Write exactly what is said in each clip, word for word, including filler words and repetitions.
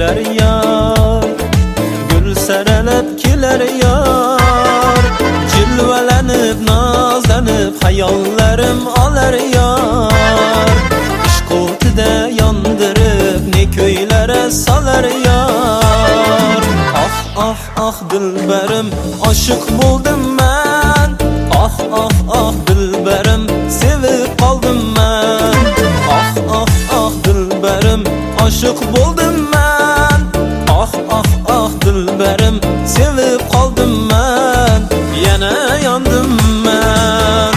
kelar yar, gul saralab kelar yar, jilvalanib nozlanib hayollarim olar yar, ishq o'tida yondirib ne ko'ylari solar yar. Ah ah ah dilbarim oshiq bo'ldim men, ah ah ah dilbarim sevib qoldim men, ah ah ah dilbarim oshiq bo'ldim men, ah ah ah dilbarim sevib qoldim men, yana yondim men.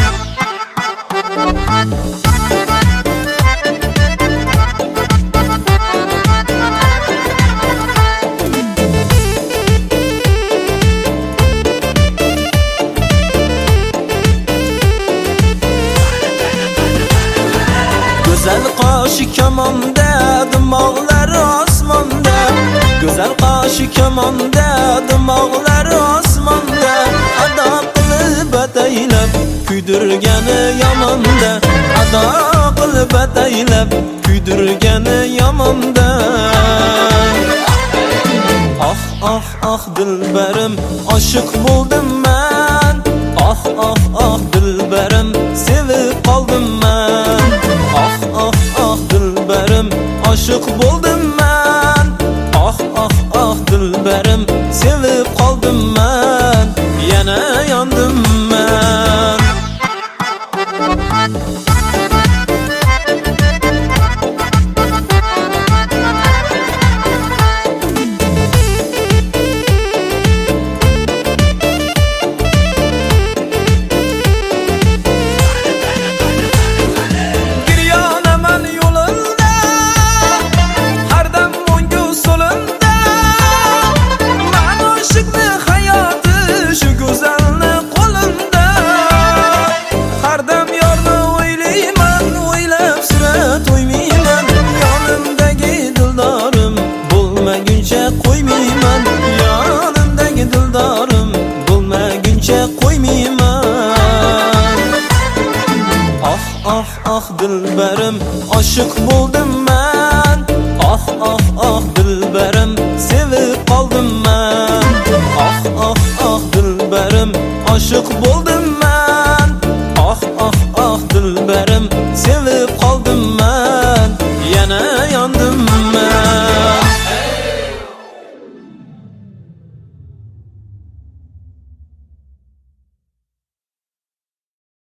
Güzel qashi kamonda, dimoqlar osmonda, go'zal qashi kamonda, dimoqlar osmonda, ado qilib ataylab kuydirgani yomonda, ado qilib ataylab kuydirgani yomonda. Ah ah ah dilbarim oshiq bo'ldim men, ah ah ah dilbarim sevib qoldim men, ah ah ah dilbarim oshiq bo'ldim men, ah ah ah dilbarim sevib qoldim men, yana yondim men. Qo'ymayman yonimdagi dildorim, bo'lmaguncha qo'ymayman. Ah ah ah dilbarim oshiq bo'ldim men, ah ah ah dilbarim sevib qoldim men, ah ah ah dilbarim oshiq bo'ldim men, ah ah ah dilbarim